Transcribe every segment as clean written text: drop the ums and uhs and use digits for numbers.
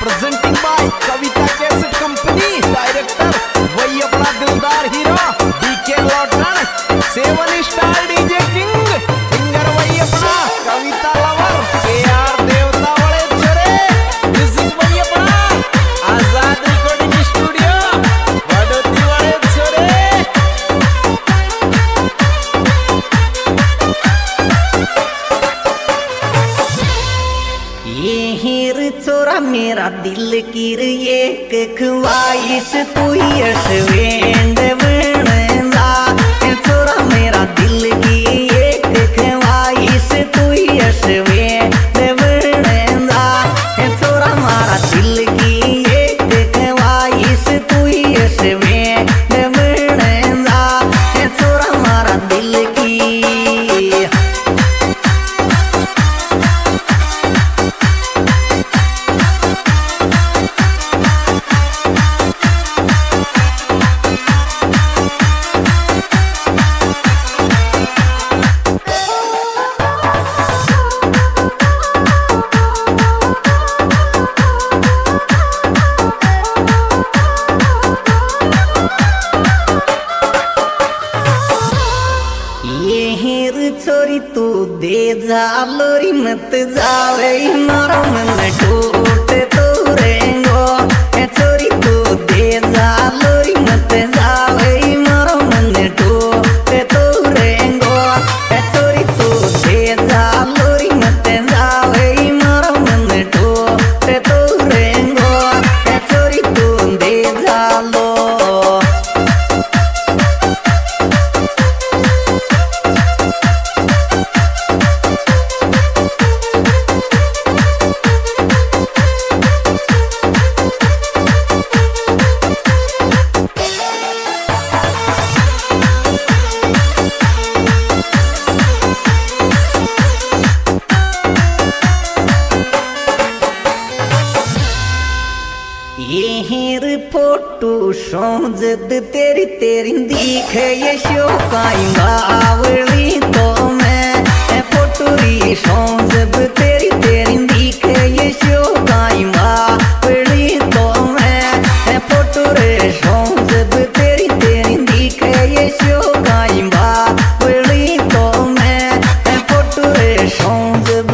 Presenting by Kavita cassette company, director वही अपना दिलदार हीरो डीके लॉटन, 7 स्टार डीजे किंग, सिंगर वही अपना कविता लवर केआर देवता वाले छोरे, म्यूजिक वही अपना आजाद रिकॉर्डिंग स्टूडियो वडोती वाले छोरे। ये हीर चोरा मेरा दिल की एक ख्वाहिश तू यश वेंद बनला, चोरा मेरा दिल की एक ख्वाहिश तू यश वेंद बनला, चोरा मारा दिल की एक ख्वाहिश तू यश वेंद बनला, चोरा मारा दिल की। छोरी तू दे जा लोरी मत जावे मारो मन टूट तो रेंगो, छोरी तू दे जा लोरी मत जावे मारो मन टूट तो रेंगो, छोरी तू दे जा लोरी मत जावे मारो मन टूट तो रेंगो, छोरी तू दे जा लो। ये हीर फोटो सोजद तेरी तेरी दिखे ये शो काई बावली तो मैं फोटो री सोजद तेरी तेरी दिखे ये शो काई बावली तो मैं फोटो रे सोजद तेरी तेरी दिखे ये शो काई बावली तो मैं फोटो रे सोजद।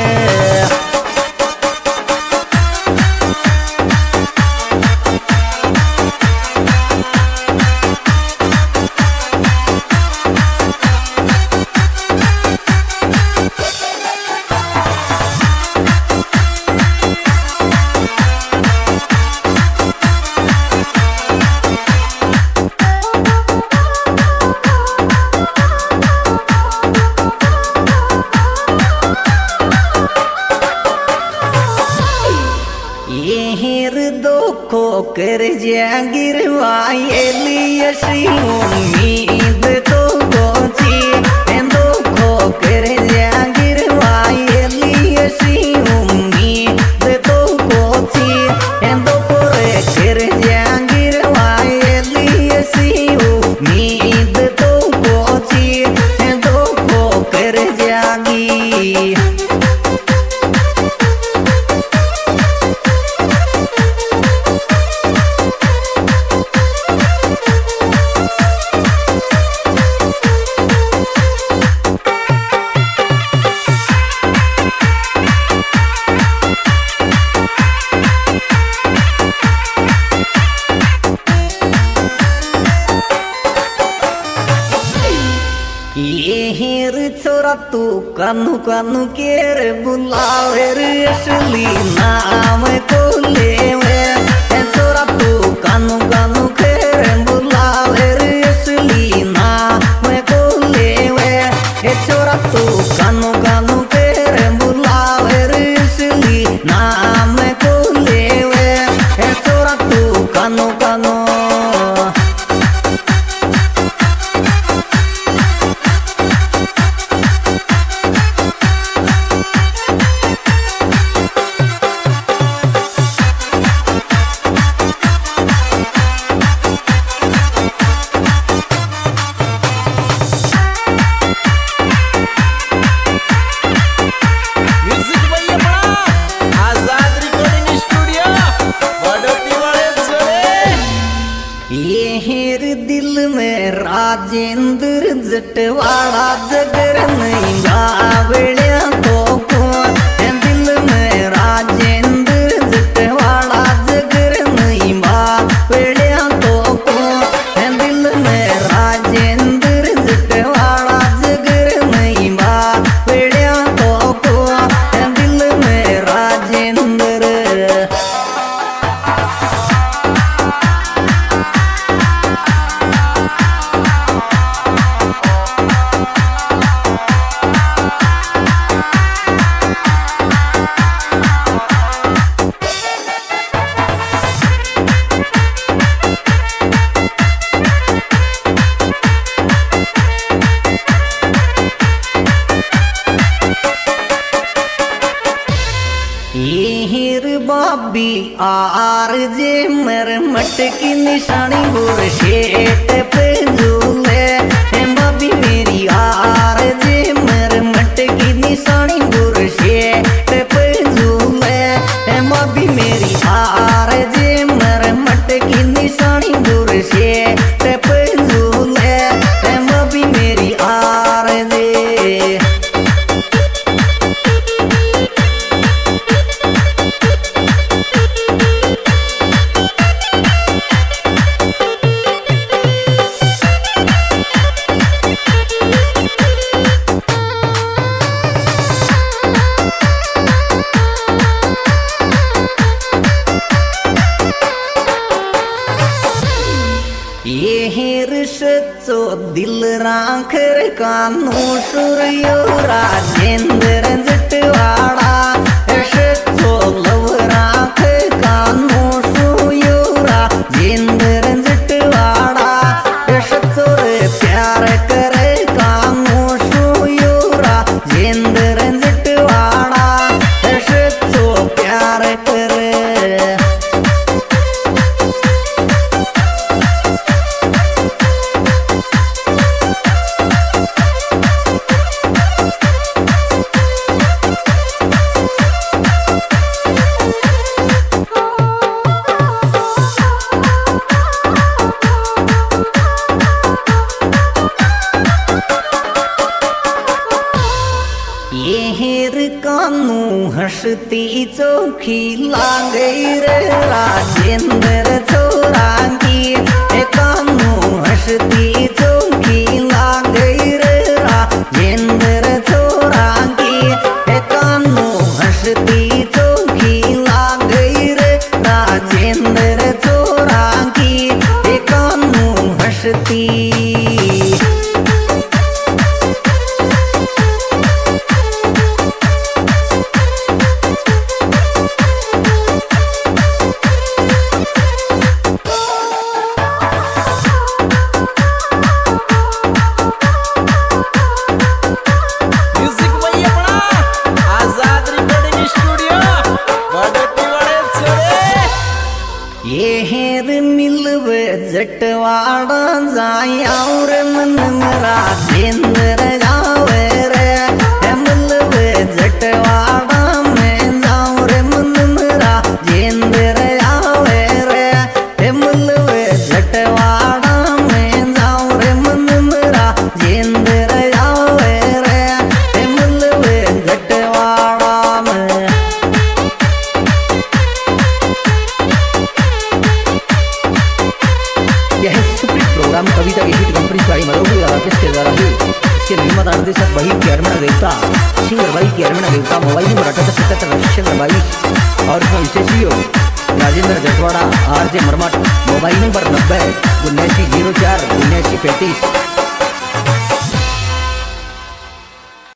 हीर दो को कर जागिर वाये श्री उम्मीद तो गोची, दो को कर जागिर वाये श्री उम्मीद तो गोची, दो को कर जागिर वाये श्री उम्मीद तो गोची, दो को कर जागी। ये हीर छोरा तू कानू कानू केर बुलावे रे असली नाम को लेवे, छोरा तू कानू कानू केर बुलावे रे असली नाम को लेवे, छोरा तू कानू कानू केर बुलावे रे असली नाम को लेवे, छोरा तू कानू कानू। जटवाड़ा जगर नहीं बावड़िया तो को दिल में राजेंद्र जटवाड़ा जगर नहीं बावड़िया तो को दिल में राजेंद्र जटवाड़ा जगर नहीं बावड़िया तो को दिल में राजेंद्र। हीर बाबी आर जे मर मटकी निशानी गुर शेट पे झूले बाबी मेरी आर जे मर मटकी निशानी गुर शेट पे झूले बाबी मेरी आर जे मर मटकी निशानी गुर शेट पे झूले बाबी मेरी आर जे। ये हिरसो दिल राखर कानू सूर्यो राजेंद्र जटवाड़ा सो लव राख कानू सूर्यो राजेंद्र जटवाड़ा सो प्यार करे कानू सूर्यो राजेंद्र जटवाड़ा सो प्यार करे। येर कानू हंसती चौखी लागे रे राजेंद्र छोरा की कानू हंसती चौखी लागे रे राजेंद्र छोरा की कानू हंसती चौखी लागे रे राजेंद्र छोरा की कानू हंसती। येर मिलवे जटवाड़ा जाया रे मन राजेंद्र जावे रे मिलवे जटवाड़ा में जाऊं रे मन राजेंद्र जावे रे मिलवे जटवाड़ा में जाऊं रे मन राजेंद्र जावे रे मिलवे जटवाड़ा में। यह सुप्रीम प्रोग्राम कविता की हिट कंपनी साड़ी मधुपुर आर्टिस्ट के द्वारा हुई। इसके निर्माता निर्देशक भाई केरमना देवता सिंगर भाई केरमना देवता मोबाइल नंबर 7877 और इसमें विशेष सहयोग राजेंद्र जटवाड़ा RJ मरमट मोबाइल नंबर 90 7904 7935।